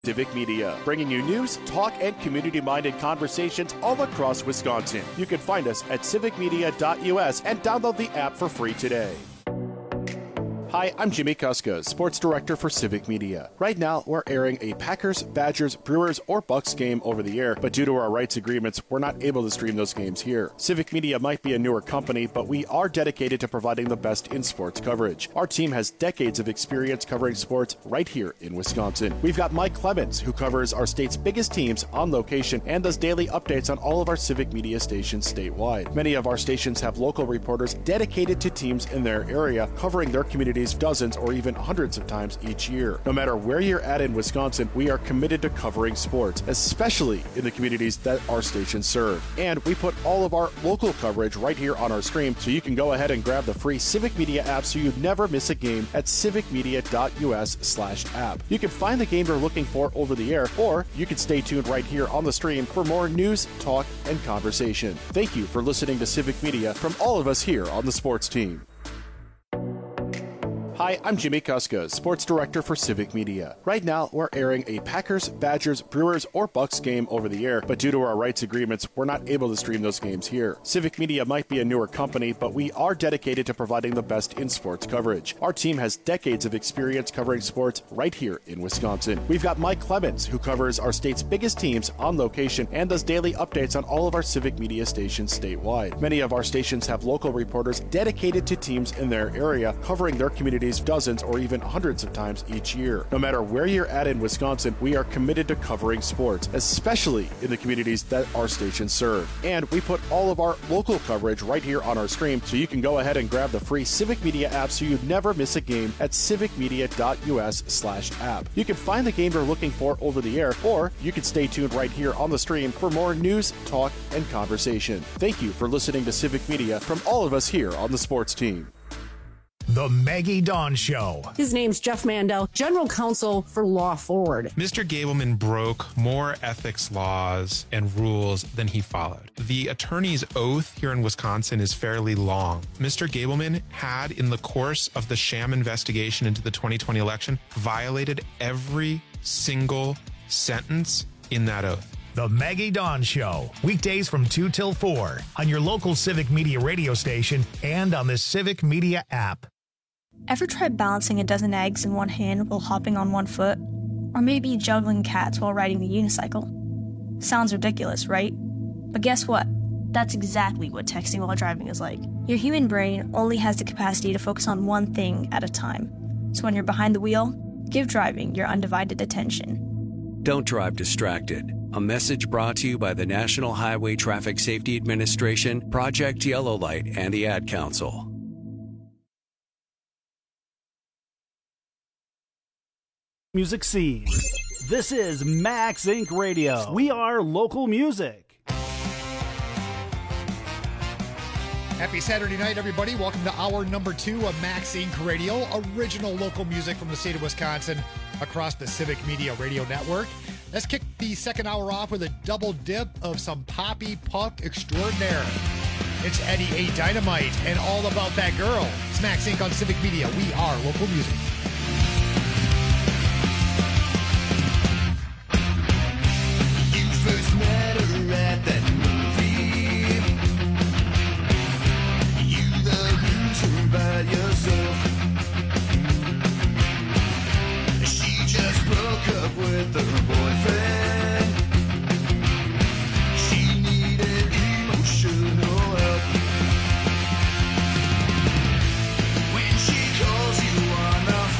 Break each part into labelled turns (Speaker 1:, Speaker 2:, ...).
Speaker 1: Civic Media, bringing you news, talk, and community-minded conversations all across Wisconsin. You can find us at civicmedia.us and download the app for free today. Hi, I'm Jimmy Kuska, Sports Director for Civic Media. Right now, we're airing a Packers, Badgers, Brewers, or Bucks game over the air, but due to our rights agreements, we're not able to stream those games here. Civic Media might be a newer company, but we are dedicated to providing the best in sports coverage. Our team has decades of experience covering sports right here in Wisconsin. We've got Mike Clemens, who covers our state's biggest teams on location and does daily updates on all of our Civic Media stations statewide. Many of our stations have local reporters dedicated to teams in their area, covering their communities dozens or even hundreds of times each year. No matter where you're at in Wisconsin, we are committed to covering sports, especially in the communities that our stations serve. And we put all of our local coverage right here on our stream, so you can go ahead and grab the free Civic Media app so you never miss a game at civicmedia.us/app. You can find the game you're looking for over the air, or you can stay tuned right here on the stream for more news, talk, and conversation. Thank you for listening to Civic Media from all of us here on the sports team. Hi, I'm Jimmy Kuska, Sports Director for Civic Media. Right now, we're airing a Packers, Badgers, Brewers, or Bucks game over the air, but due to our rights agreements, we're not able to stream those games here. Civic Media might be a newer company, but we are dedicated to providing the best in sports coverage. Our team has decades of experience covering sports right here in Wisconsin. We've got Mike Clemens, who covers our state's biggest teams on location and does daily updates on all of our Civic Media stations statewide. Many of our stations have local reporters dedicated to teams in their area, covering their communities dozens or even hundreds of times each year. No matter where you're at in Wisconsin, we are committed to covering sports, especially in the communities that our stations serve. And we put all of our local coverage right here on our stream, so you can go ahead and grab the free Civic Media app so you never miss a game at civicmedia.us/app. You can find the game you're looking for over the air, or you can stay tuned right here on the stream for more news, talk, and conversation. Thank you for listening to Civic Media from all of us here on the sports team.
Speaker 2: The Maggie Dawn Show.
Speaker 3: His name's Jeff Mandel, General Counsel for Law Forward.
Speaker 4: Mr. Gableman broke more ethics laws and rules than he followed. The attorney's oath here in Wisconsin is fairly long. Mr. Gableman had, in the course of the sham investigation into the 2020 election, violated every single sentence in that oath.
Speaker 2: The Maggie Dawn Show, weekdays from 2 till 4 on your local Civic Media radio station and on the Civic Media app.
Speaker 5: Ever tried balancing a dozen eggs in one hand while hopping on one foot? Or maybe juggling cats while riding the unicycle? Sounds ridiculous, right? But guess what? That's exactly what texting while driving is like. Your human brain only has the capacity to focus on one thing at a time. So when you're behind the wheel, give driving your undivided attention.
Speaker 6: Don't drive distracted. A message brought to you by the National Highway Traffic Safety Administration, Project Yellow Light, and the Ad Council.
Speaker 7: Music scene. This is Max Inc. Radio. We are local music.
Speaker 8: Happy Saturday night, everybody. Welcome to hour number 2 of Max Inc. Radio, original local music from the state of Wisconsin across the Civic Media Radio Network. Let's kick the second hour off with a double dip of some poppy punk extraordinaire. It's Eddie A. Dynamite and All About That Girl. It's Max Inc. on Civic Media. We are local music.
Speaker 9: You first met her at that movie. You the loser by yourself. She just broke up with her boyfriend. She needed emotional help. When she calls you on the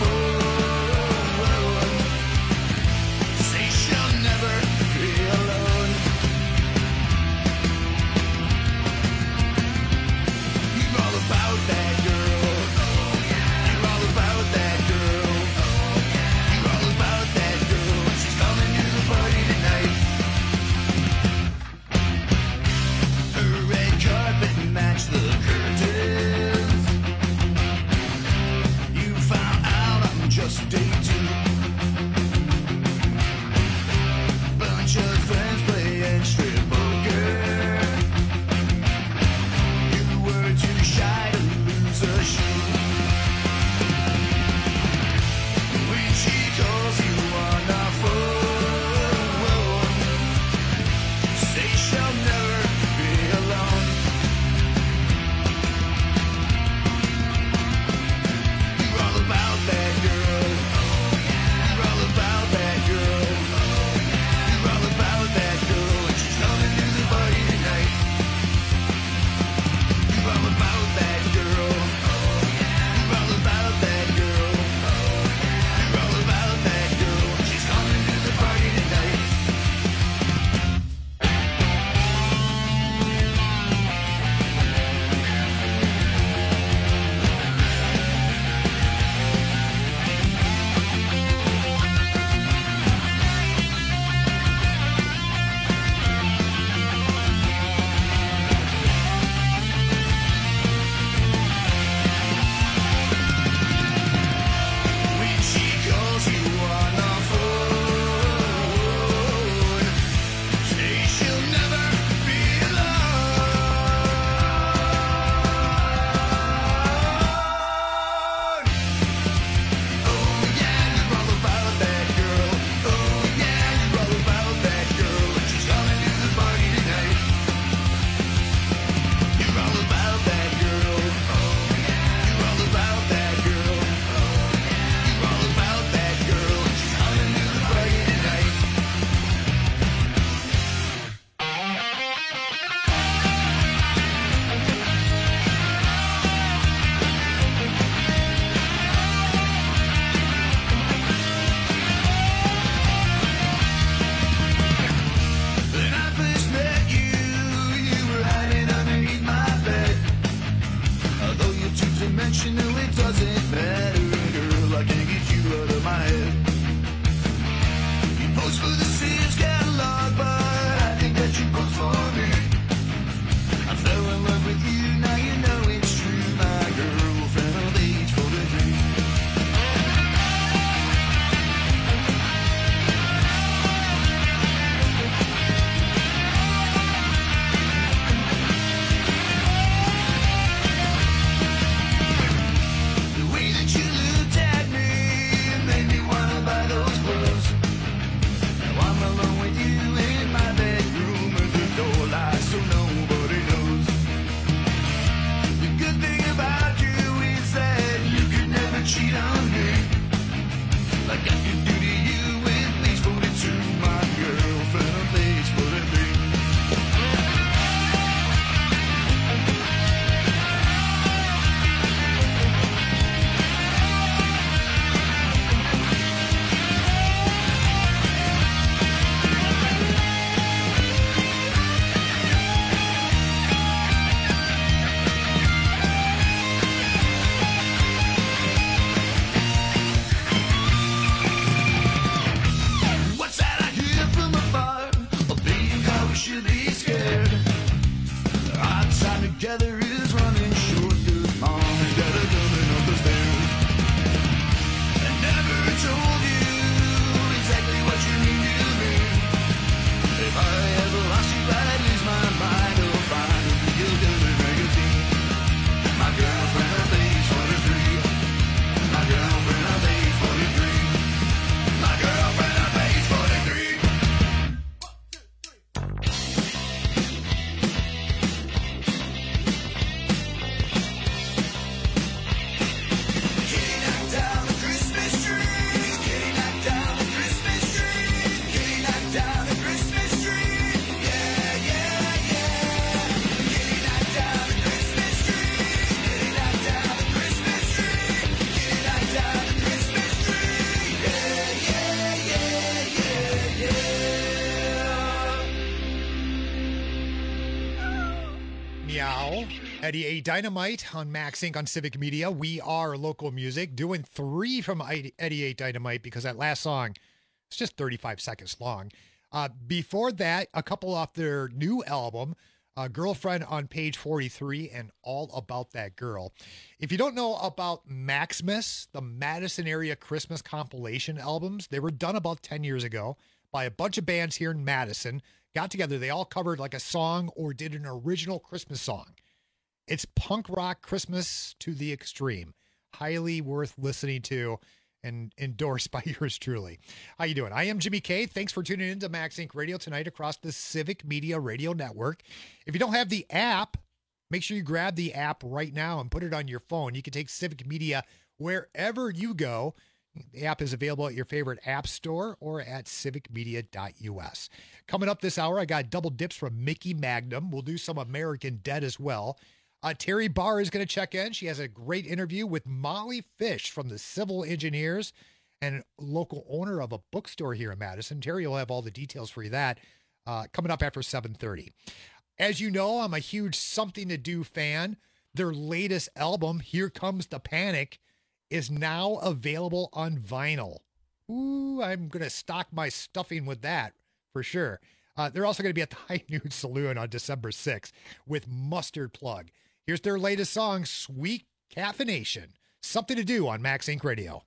Speaker 8: Meow. Eddie A. Dynamite on Max Inc. on Civic Media. We are local music. Doing 3 from Eddie A. Dynamite because that last song is just 35 seconds long. Before that, a couple off their new album, Girlfriend on Page 43 and All About That Girl. If you don't know about Maximus, the Madison area Christmas compilation albums, they were done about 10 years ago by a bunch of bands here in Madison. Got together, they all covered like a song or did an original Christmas song. It's punk rock Christmas to the extreme. Highly worth listening to and endorsed by yours truly. How you doing? I am Jimmy K. Thanks for tuning in to Max Inc. Radio tonight across the Civic Media Radio Network. If you don't have the app, make sure you grab the app right now and put it on your phone. You can take Civic Media wherever you go. The app is available at your favorite app store or at civicmedia.us. Coming up this hour, I got double dips from Mickey Magnum. We'll do some American Dead as well. Terry Barr is going to check in. She has a great interview with Molly Fish from the Civil Engineers and local owner of a bookstore here in Madison. Terry will have all the details for you that coming up after 7:30. As you know, I'm a huge Something to Do fan. Their latest album, Here Comes the Panic, is now available on vinyl. Ooh, I'm going to stock my stuffing with that for sure. They're also going to be at the High Noon Saloon on December 6th with Mustard Plug. Here's their latest song, Sweet Caffeination. Something to Do on Max Inc. Radio.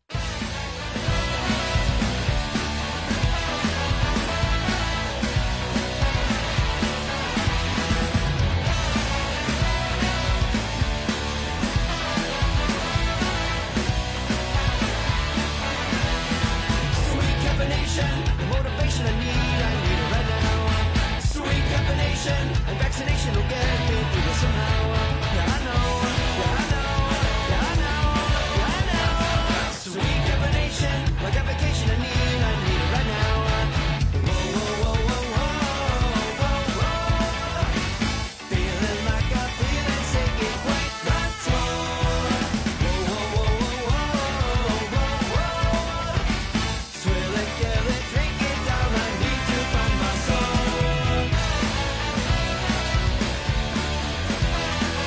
Speaker 9: The motivation I need it right now. Sweet combination, and vaccination will get me through this somehow. Yeah, I know, yeah, I know, yeah, I know, yeah, I know. Sweet combination, like a vacation I need it right now. Whoa, whoa, whoa, whoa, whoa, whoa, whoa. Feeling like a feeling, taking quite the toll. Whoa, whoa, whoa, whoa, whoa, whoa, whoa. Swill it, kill it, drink it down, I need to find my soul.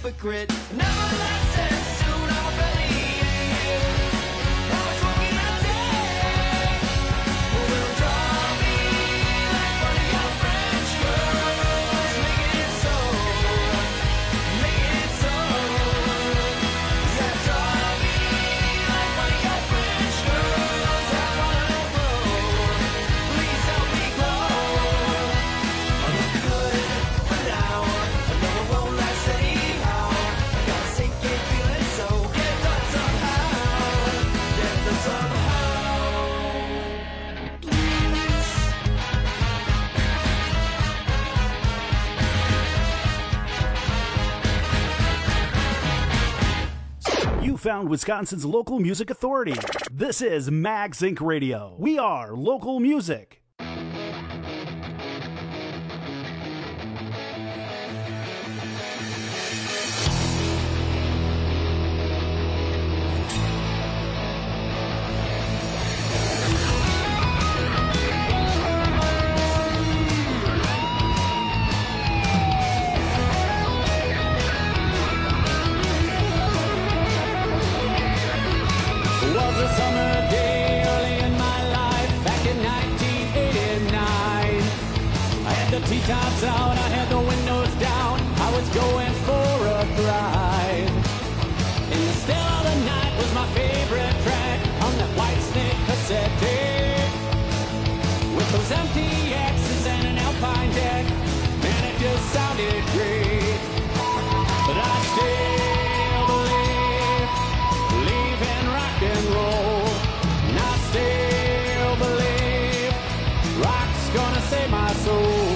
Speaker 9: hypocrite. Never lasted soon, I'm a bellyache. How much more can I take? Will draw me like one of your French girls. Making it so, making it so. Yeah, draw me like one of your French girls. I wanna grow. Please help me grow. I'm good for now. I know it won't last anyhow. I got a sinking feeling, so get done somehow. Get done somehow. Please.
Speaker 7: You found Wisconsin's local music authority. This is Max Inc. Radio. We are local music.
Speaker 10: It was a summer day early in my life, back in 1989. I had the T-tops out, I had the windows down, I was going for a drive. In the still of the night was my favorite track on that White Snake cassette tape. With those empty X's and an Alpine deck, man, it just sounded great. But I still believe in rock and roll. And I still believe rock's gonna save my soul.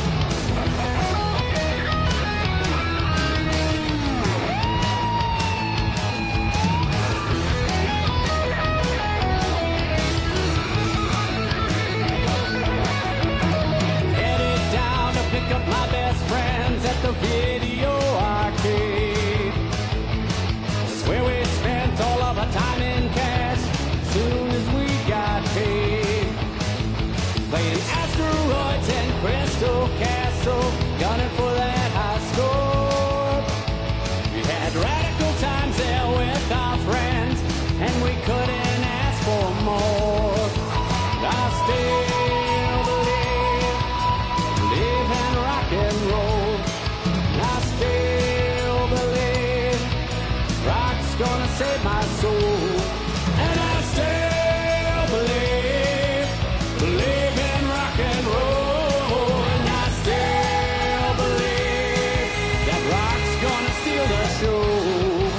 Speaker 10: Headed down to pick up my best friends at the video arcade. It's where we spent all of our time in cash soon as we got paid. Playing asteroids and Crystal Castle, gunning for that high score. We had radical times there with our friends, and we couldn't ask for more. I still believe in rock and roll. And I still believe rock's gonna save my soul. And I still believe in rock and roll. And I still believe that rock's gonna steal the show.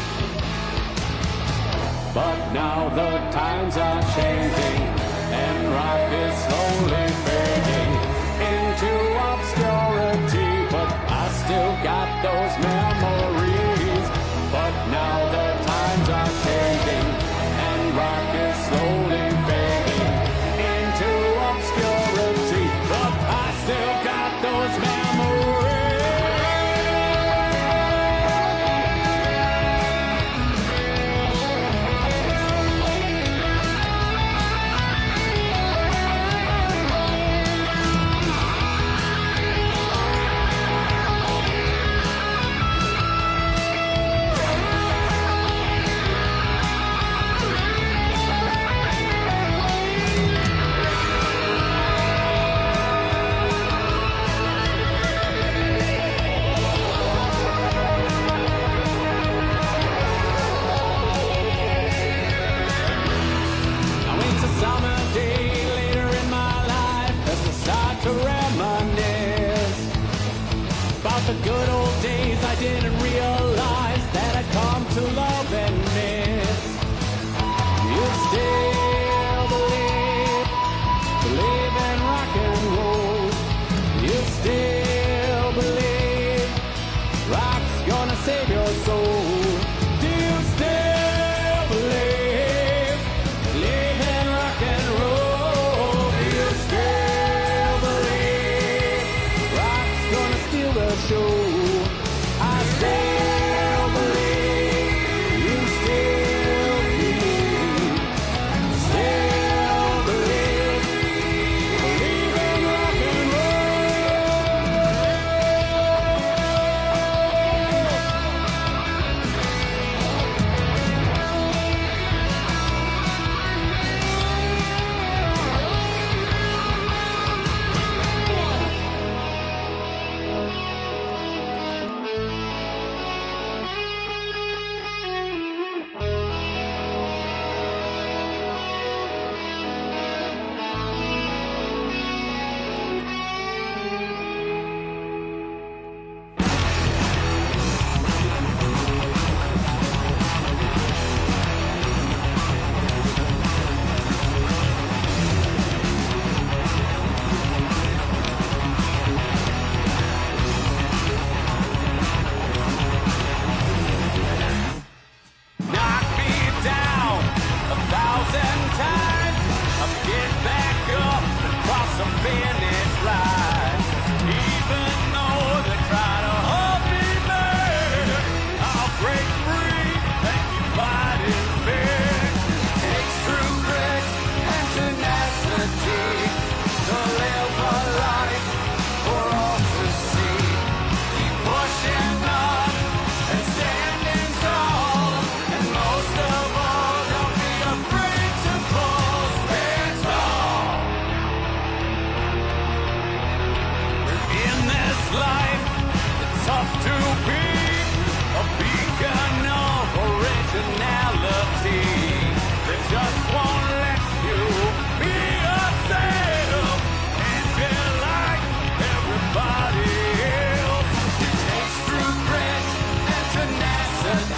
Speaker 10: But now the times are changing, and rock is slowly fading into obscurity. But I still got those memories. But now the times are changing, and rock is slowly fading into obscurity. But I still got those memories.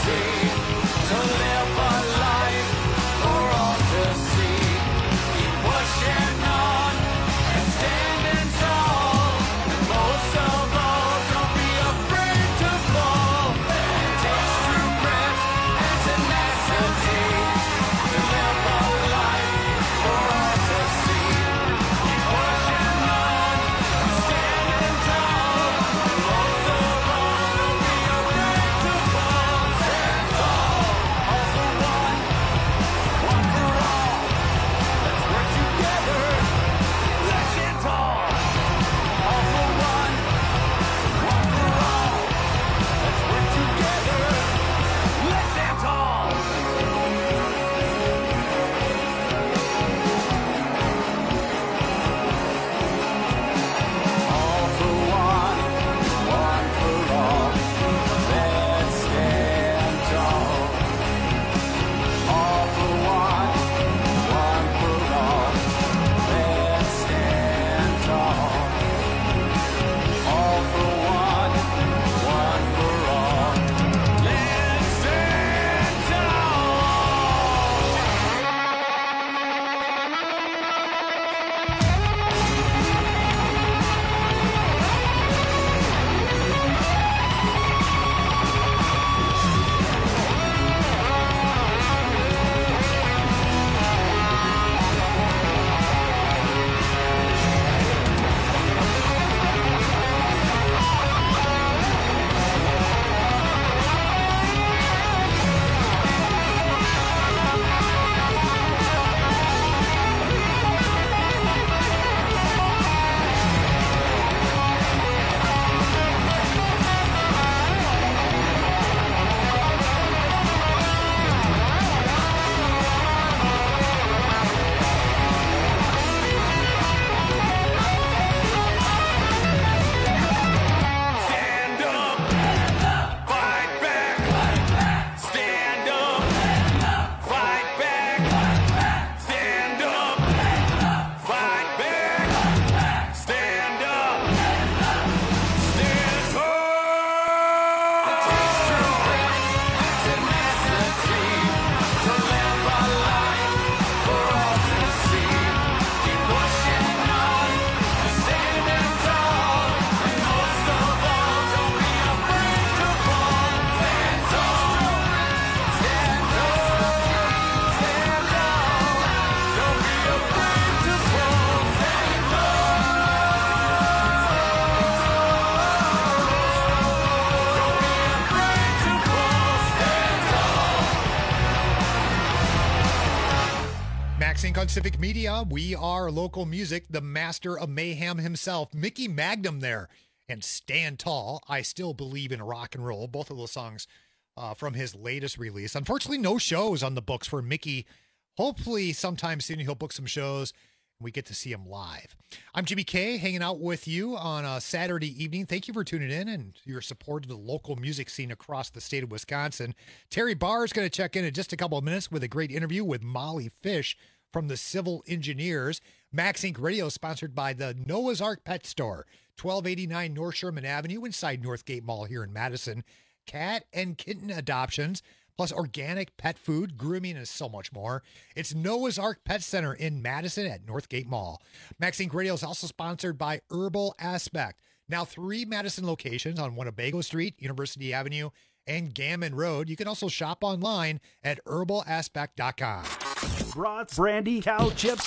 Speaker 8: On Civic Media, we are local music, the master of mayhem himself, Mickey Magnum there, and Stand Tall, I Still Believe in Rock and Roll, both of those songs from his latest release. Unfortunately, no shows on the books for Mickey. Hopefully, sometime soon he'll book some shows and we get to see him live. I'm Jimmy K, hanging out with you on a Saturday evening. Thank you for tuning in and your support of the local music scene across the state of Wisconsin. Terry Barr is going to check in just a couple of minutes with a great interview with Molly Fish from the Civil Engineers. Max Inc. Radio sponsored by the Noah's Ark Pet Store, 1289 North Sherman Avenue inside Northgate Mall here in Madison. Cat and kitten adoptions, plus organic pet food, grooming, and so much more. It's Noah's Ark Pet Center in Madison at Northgate Mall. Max Inc. Radio is also sponsored by Herbal Aspect. Now 3 Madison locations on Winnebago Street, University Avenue, and Gammon Road. You can also shop online at herbalaspect.com.
Speaker 7: Brats, brandy, cow chips,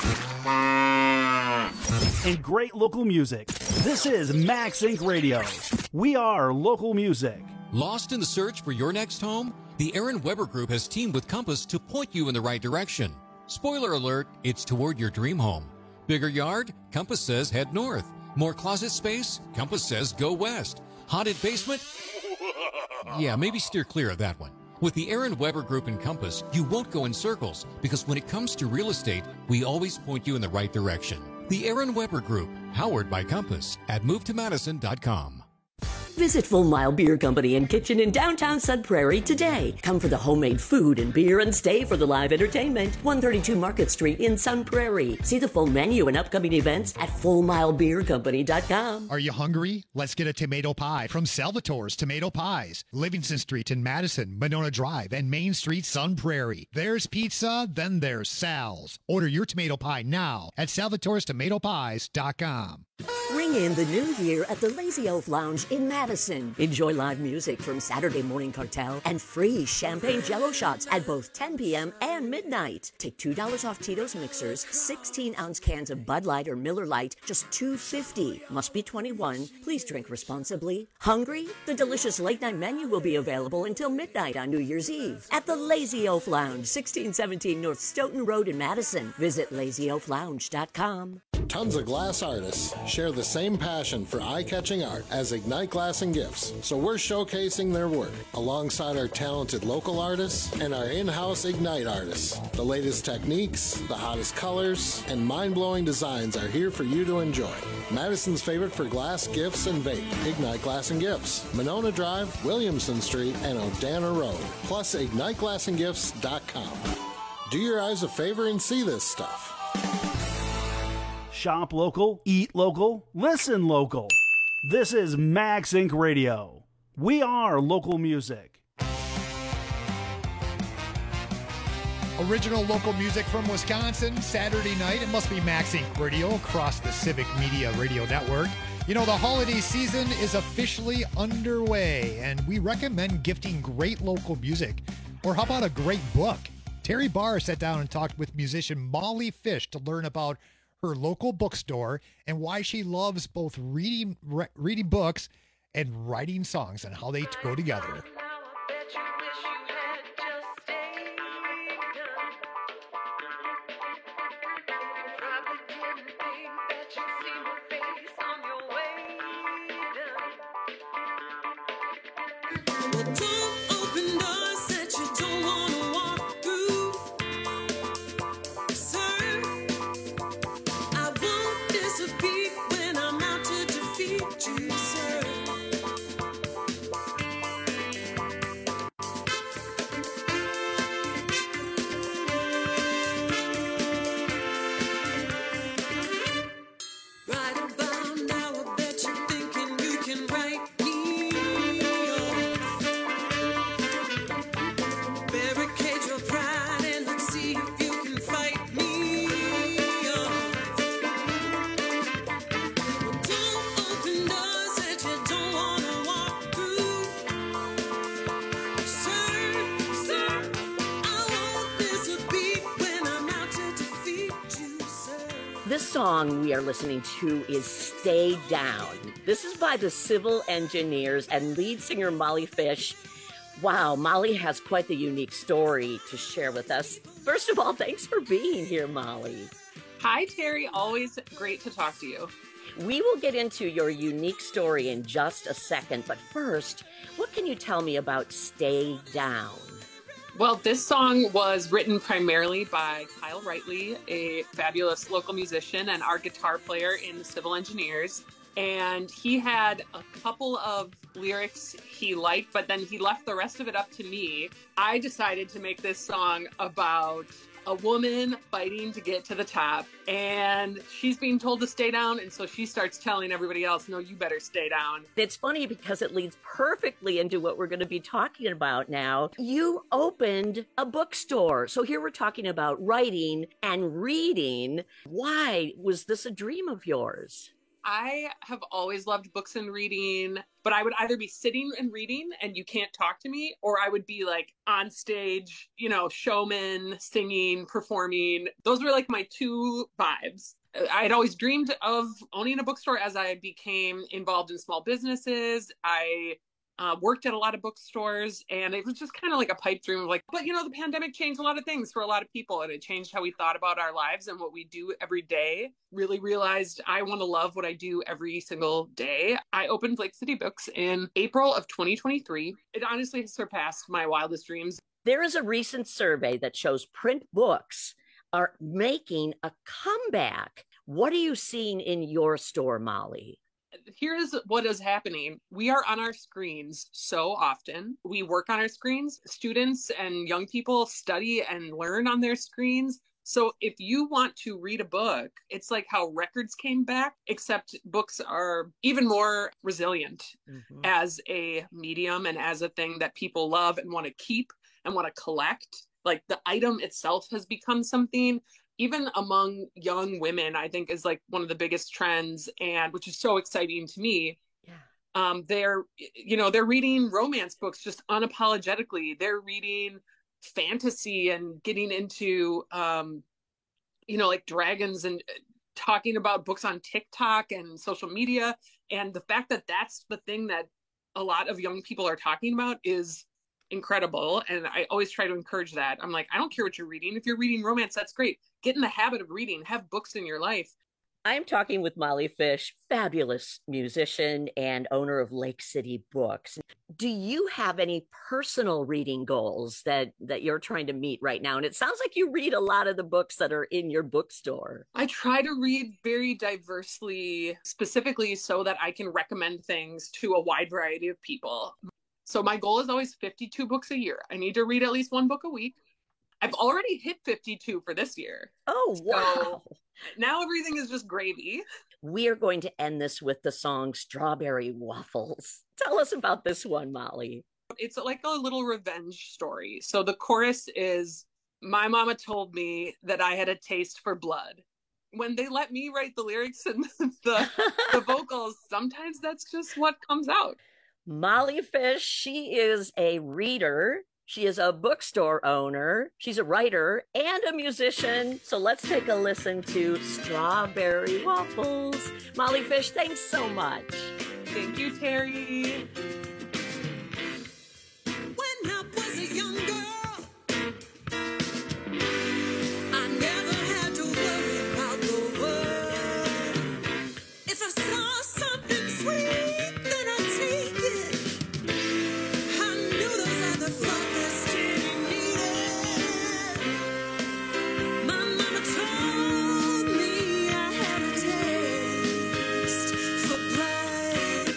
Speaker 7: and great local music. This is Max Inc. Radio. We are local music.
Speaker 11: Lost in the search for your next home? The Aaron Weber Group has teamed with Compass to point you in the right direction. Spoiler alert, it's toward your dream home. Bigger yard? Compass says head north. More closet space? Compass says go west. Haunted basement? Yeah, maybe steer clear of that one. With the Aaron Weber Group and Compass, you won't go in circles because when it comes to real estate, we always point you in the right direction. The Aaron Weber Group, powered by Compass at movetomadison.com.
Speaker 12: Visit Full Mile Beer Company and Kitchen in downtown Sun Prairie today. Come for the homemade food and beer and stay for the live entertainment. 132 Market Street in Sun Prairie. See the full menu and upcoming events at FullMileBeerCompany.com.
Speaker 8: Are you hungry? Let's get a tomato pie from Salvatore's Tomato Pies. Livingston Street in Madison, Monona Drive, and Main Street, Sun Prairie. There's pizza, then there's Sal's. Order your tomato pie now at Salvatore'sTomatoPies.com.
Speaker 12: Ring in the new year at the Lazy Elf Lounge in Madison. Enjoy live music from Saturday Morning Cartel and free champagne jello shots at both 10 p.m. and midnight. Take $2 off Tito's mixers, 16-ounce cans of Bud Light or Miller Lite, just $2.50. Must be 21. Please drink responsibly. Hungry? The delicious late-night menu will be available until midnight on New Year's Eve at the Lazy Elf Lounge, 1617 North Stoughton Road in Madison. Visit LazyElfLounge.com.
Speaker 13: Tons of glass artists share the same passion for eye-catching art as Ignite Glass and Gifts, so we're showcasing their work alongside our talented local artists and our in-house Ignite artists. The latest techniques, the hottest colors, and mind-blowing designs are here for you to enjoy. Madison's favorite for glass, gifts, and vape, Ignite Glass and Gifts, Monona Drive, Williamson Street, and Odana Road, plus IgniteGlassandGifts.com. Do your eyes a favor and see this stuff.
Speaker 7: Shop local, eat local, listen local. This is Max Inc. Radio. We are local music.
Speaker 8: Original local music from Wisconsin, Saturday night. It must be Max Inc. Radio across the Civic Media Radio Network. You know, the holiday season is officially underway, and we recommend gifting great local music. Or how about a great book? Terry Barr sat down and talked with musician Molly Fish to learn about her local bookstore and why she loves both reading books and writing songs and how they go together.
Speaker 12: This song we are listening to is Stay Down. This is by the Civil Engineers and lead singer Molly Fish. Wow, Molly has quite the unique story to share with us. First of all, thanks for being here, Molly.
Speaker 14: Hi, Terry. Always great to talk to you.
Speaker 12: We will get into your unique story in just a second, but first, what can you tell me about Stay Down?
Speaker 14: Well, this song was written primarily by Kyle Wrightley, a fabulous local musician and our guitar player in the Civil Engineers. And he had a couple of lyrics he liked, but then he left the rest of it up to me. I decided to make this song about a woman fighting to get to the top, and she's being told to stay down, and so she starts telling everybody else, no, you better stay down.
Speaker 12: It's funny because it leads perfectly into what we're going to be talking about now. You opened a bookstore. So here we're talking about writing and reading. Why was this a dream of yours?
Speaker 14: I have always loved books and reading, but I would either be sitting and reading and you can't talk to me, or I would be like on stage, you know, showman, singing, performing. Those were like my two vibes. I had always dreamed of owning a bookstore as I became involved in small businesses. I worked at a lot of bookstores, and it was just kind of like a pipe dream of like, but you know, the pandemic changed a lot of things for a lot of people, and it changed how we thought about our lives and what we do every day. Really realized I want to love what I do every single day. I opened Lake City Books in April of 2023. It honestly has surpassed my wildest dreams.
Speaker 12: There is a recent survey that shows print books are making a comeback. What are you seeing in your store, Molly?
Speaker 14: here's what is happening. We are on our screens so often. We work on our screens. Students and young people study and learn on their screens. So if you want to read a book, it's like how records came back, except books are even more resilient as a medium and as a thing that people love and want to keep and want to collect. Like the item itself has become something, even among young women, I think is like one of the biggest trends, and which is so exciting to me. They're reading romance books just unapologetically. They're reading fantasy and getting into like dragons and talking about books on TikTok and social media. And the fact that that's the thing that a lot of young people are talking about is incredible. And I always try to encourage that. I'm like, I don't care what you're reading. If you're reading romance, that's great. Get in the habit of reading, have books in your life.
Speaker 15: I'm talking with Molly Fish, fabulous musician and owner of Lake City Books. Do you have any personal reading goals that you're trying to meet right now? And it sounds like you read a lot of the books that are in your bookstore.
Speaker 14: I try to read very diversely, specifically so that I can recommend things to a wide variety of people. So my goal is always 52 books a year. I need to read at least one book a week. I've already hit 52 for this year.
Speaker 15: Oh, wow.
Speaker 14: So now everything is just gravy.
Speaker 15: We are going to end this with the song Strawberry Waffles. Tell us about this one, Molly.
Speaker 14: It's like a little revenge story. So the chorus is, my mama told me that I had a taste for blood. When they let me write the lyrics and the vocals, sometimes that's just what comes out.
Speaker 15: Molly Fish, she is a reader. She is a bookstore owner. She's a writer and a musician. So let's take a listen to Strawberry Waffles. Molly Fish, thanks so much.
Speaker 14: Thank you, Terry.
Speaker 9: When I was a young girl, I never had to worry about the world. If I saw something sweet, then I'd take it. I knew those other fuckers didn't need it. My mama told me I had a taste for blood.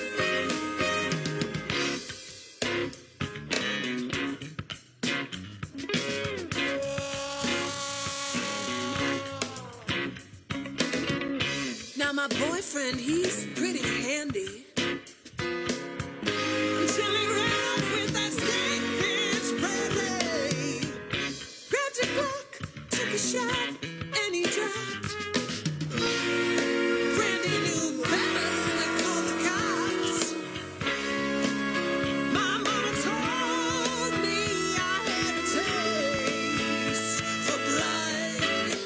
Speaker 9: Now my boyfriend, he's pretty handy. Until he ran off with that stank bitch Brandy. Grabbed a Glock, took a shot, and he dropped. Brandy knew better than call the cops. My mama told me I had a taste for blood.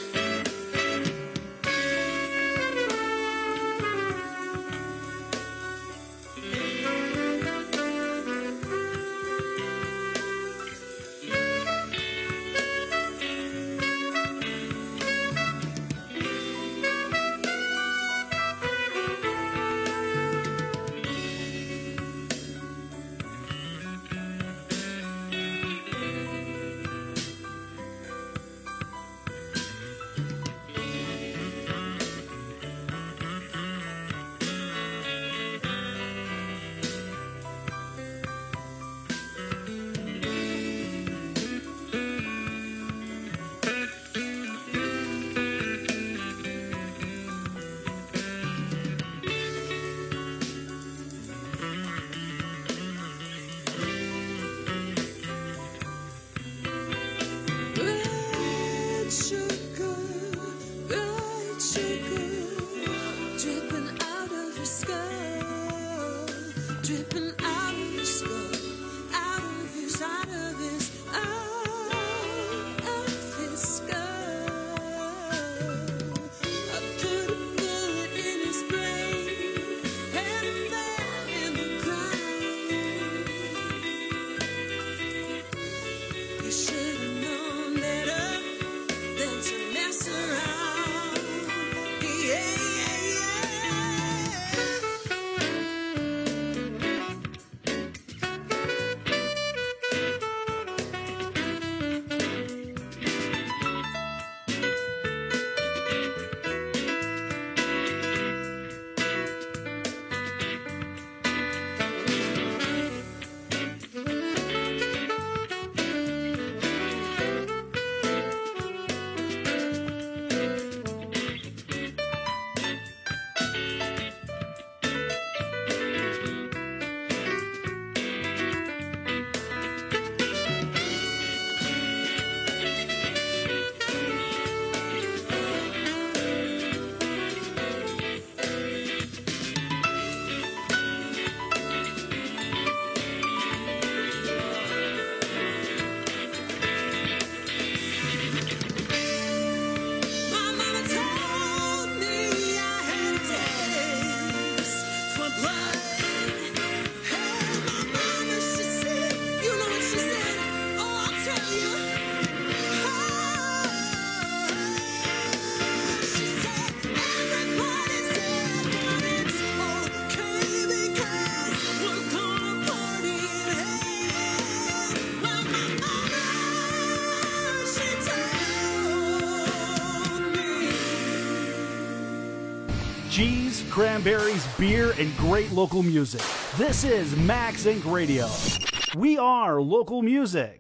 Speaker 7: cheese, cranberries, beer, and great local music. This is Max Inc. Radio. We are local music.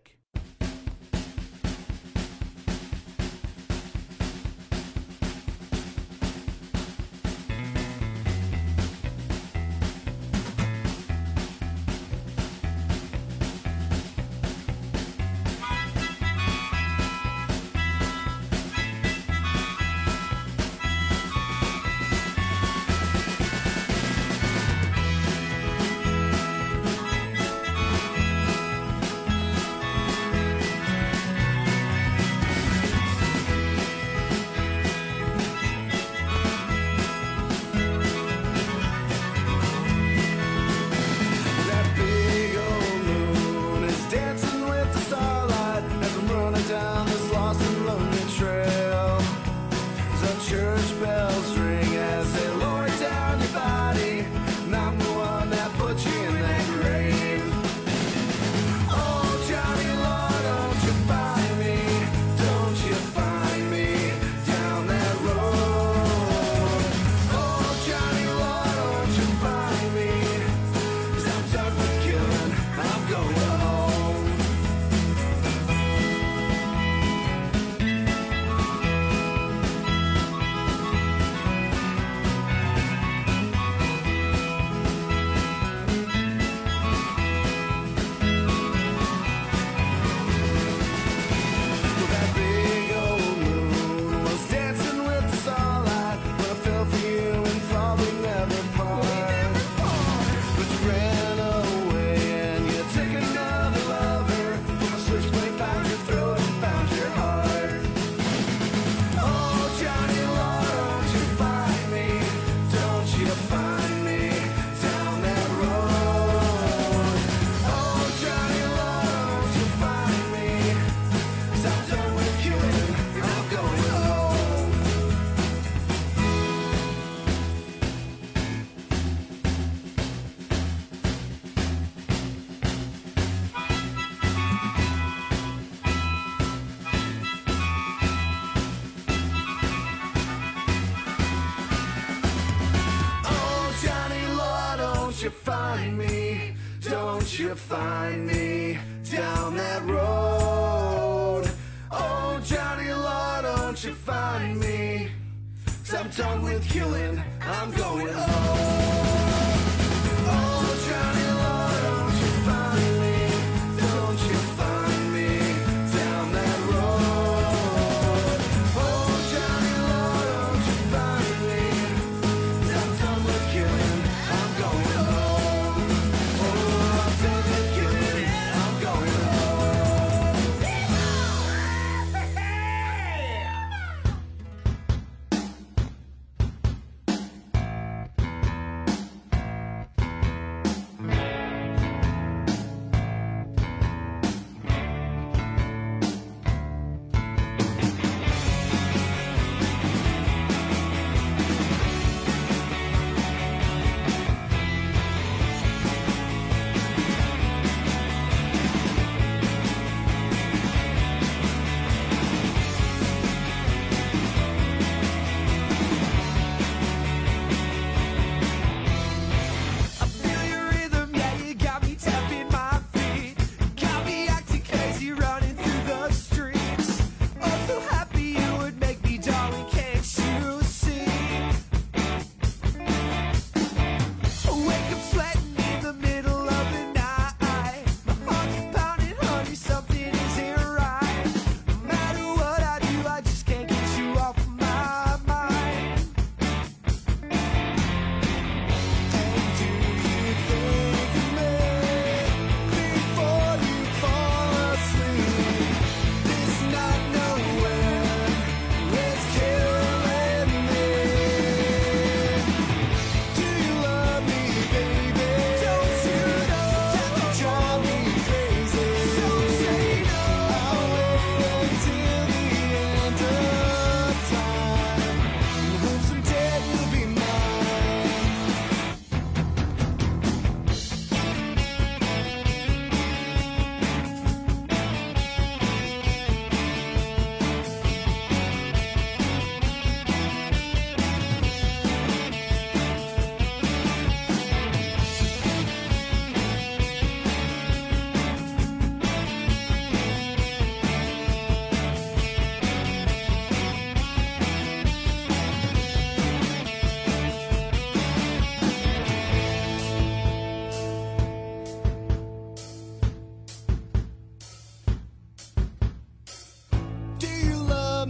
Speaker 9: you find me down that road? Oh, Johnny Law, don't you find me? 'Cause I'm done with killing, I'm going home. Oh, Johnny Law, don't you find me? Don't you find me down that road? Oh, Johnny Law, don't you find me? 'Cause I'm done with killing, I'm going home. Oh, I'm done with killing, I'm going home.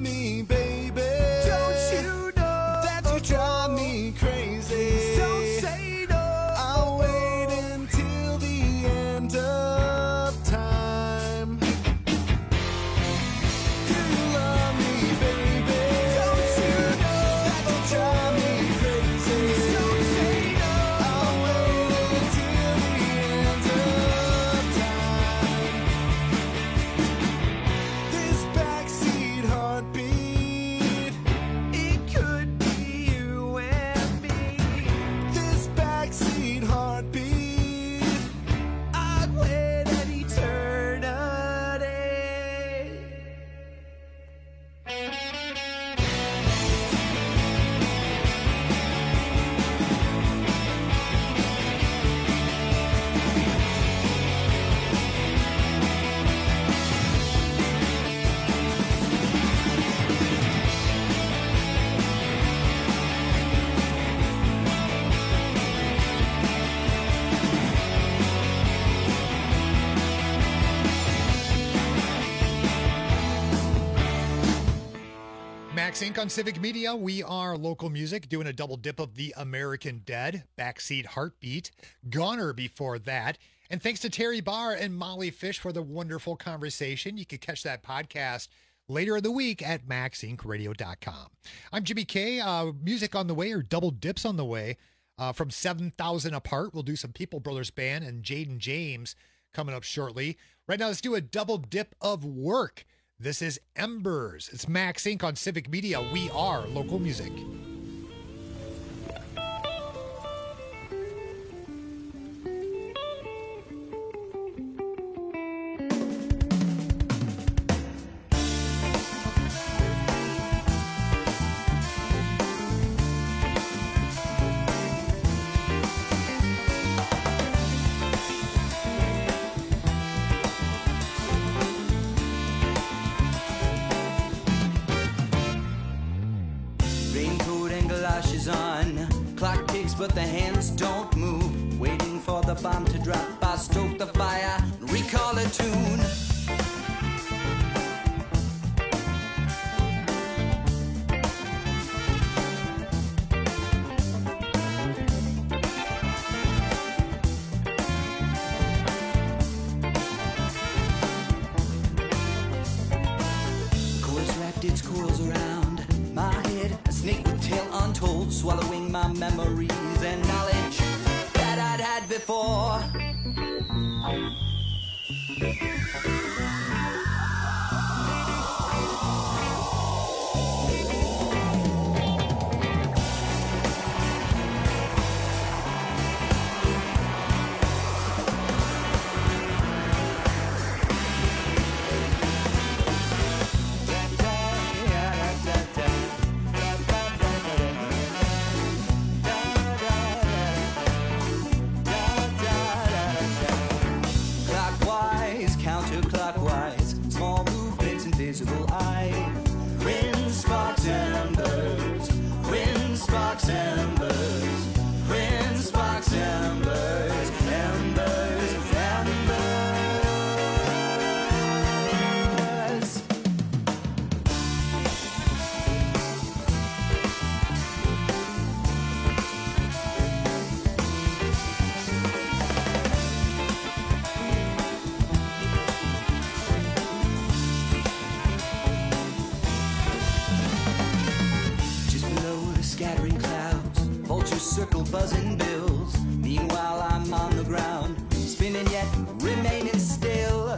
Speaker 9: me, baby. Don't you know that you drive me crazy? Don't say no. I'll wait until the end of time. Do you love me, baby? Don't you know that you drive me crazy? Don't say no. I'll wait until the end of time. This backseat heartbeat, it could be you and me. This backseat heartbeat, I'd wait an eternity.
Speaker 8: Max Inc. on Civic Media. We are local music, doing a double dip of The American Dead, Backseat Heartbeat, Goner before that. And thanks to Terry Barr and Molly Fish for the wonderful conversation. You can catch that podcast later in the week at maxincradio.com. I'm Jimmy K. Music on the way, or double dips on the way, from 7,000 Apart. We'll do some People Brothers Band and Jaden James coming up shortly. Right now, let's do a double dip of Work. This is Embers. It's Max Inc. on Civic Media. We are local music.
Speaker 9: Raincoat and galoshes on. Clock ticks, but the hands don't move. Waiting for the bomb to drop. I stoke the fire, recall a tune. Chords wrapped its coils around my head, a snake with tail untold, swallowing my memories and knowledge that I'd had before. Clockwise, counterclockwise, small movements, invisible eye. Wind sparks embers, wind sparks embers, wind sparks embers, embers, embers. Just below the scattering clouds, vultures circle buzzing bills. Meanwhile, I'm on the ground, spinning yet remaining still.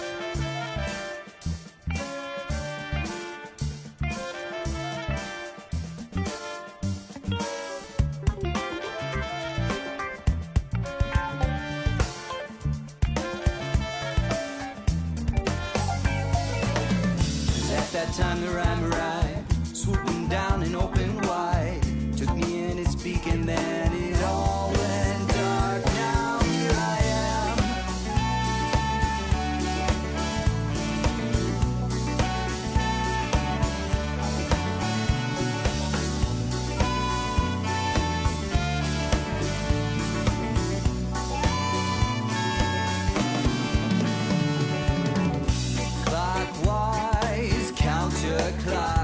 Speaker 9: At that time the rhyme arrived, swooping down and open wide. Took me in its beak and then it all went dark. Now here I am. Clockwise, counterclockwise.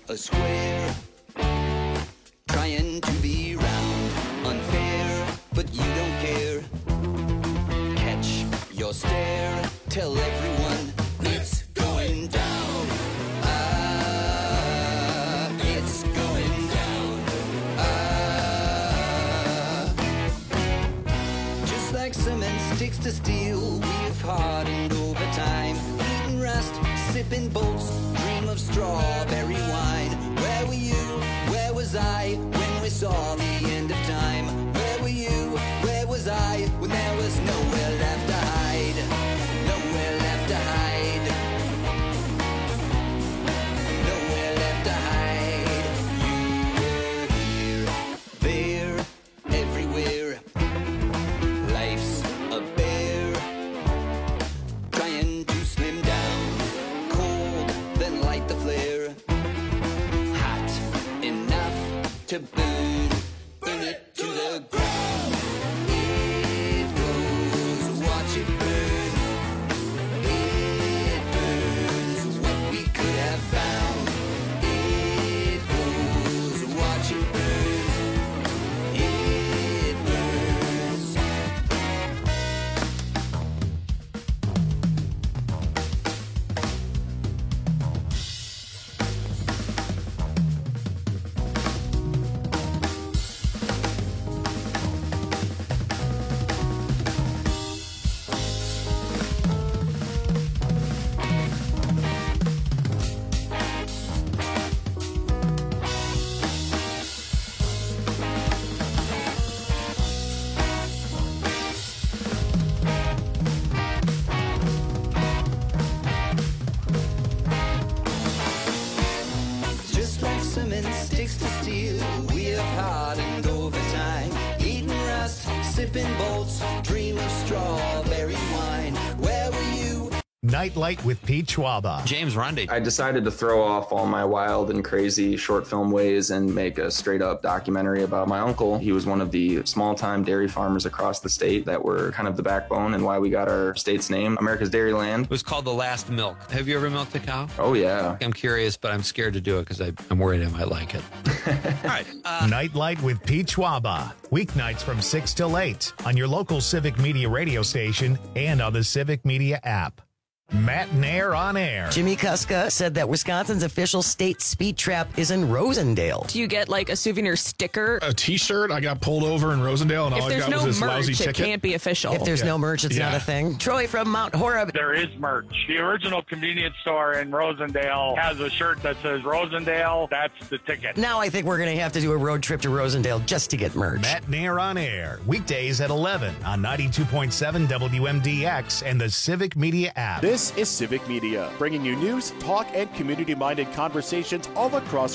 Speaker 9: a square, trying to be round, unfair, but you don't care. Catch your stare, tell everyone it's going down. It's going down. Just like cement sticks to steel, we've hardened over time. Eating rust, sipping bolts, dream of strawberry wine. Where were you? Where was I when we saw the end of time? Where were you? Where was I when there was nowhere left to hide? Nowhere left to hide. Nowhere left to hide. You were here, there, everywhere. Life's a bear, trying to slim down. Cold, then light the flare. Hot enough to burn it to the ground. It goes, watch it burn. It burns what we could have found. It goes, watch it burn. It burns. Just like cement sticks to steel, we have hardened over time. Eating rust, sipping bolts, dream of strawberry wine. Where were you?
Speaker 2: Nightlight with Pete Schwaba.
Speaker 16: James Rundy. I decided to throw off all my wild and crazy short film ways and make a straight up documentary about my uncle. He was one of the small time dairy farmers across the state that were kind of the backbone and why we got our state's name, America's Dairyland.
Speaker 17: It was called The Last Milk. Have you ever milked a cow?
Speaker 16: Oh, yeah.
Speaker 17: I'm curious, but I'm scared to do it because I'm worried I might like it. All right.
Speaker 2: Nightlight with Pete Schwaba. Weeknights from 6 till 8 on your local Civic Media radio station and on the Civic Media app. Matt Nair on air.
Speaker 18: Jimmy Kuska said that Wisconsin's official state speed trap is in Rosendale.
Speaker 19: Do you get like a souvenir sticker?
Speaker 20: A T-shirt. I got pulled over in Rosendale, and all I got was this lousy ticket.
Speaker 19: If there's no merch, it can't be official.
Speaker 18: If there's no merch, it's not a thing. Troy from Mount Horeb.
Speaker 21: There is merch. The original convenience store in Rosendale has a shirt that says Rosendale. That's the ticket.
Speaker 18: Now I think we're going to have to do a road trip to Rosendale just to get merch.
Speaker 2: Matt Nair on air. Weekdays at 11 on 92.7 WMDX and the Civic Media app.
Speaker 1: This is Civic Media, bringing you news, talk, and community-minded conversations all across